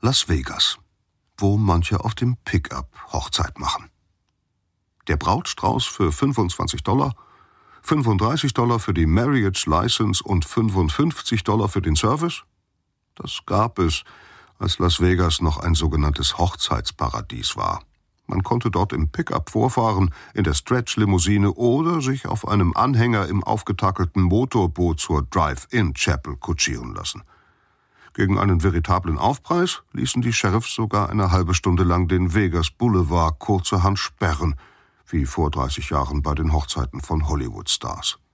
Las Vegas, wo manche auf dem Pickup Hochzeit machen. Der Brautstrauß für $25, $35 für die Marriage License und $55 für den Service? Das gab es, als Las Vegas noch ein sogenanntes Hochzeitsparadies war. Man konnte dort im Pickup vorfahren, in der Stretch-Limousine oder sich auf einem Anhänger im aufgetakelten Motorboot zur Drive-In-Chapel kutschieren lassen. Gegen einen veritablen Aufpreis ließen die Sheriffs sogar eine halbe Stunde lang den Vegas Boulevard kurzerhand sperren, wie vor 30 Jahren bei den Hochzeiten von Hollywood-Stars.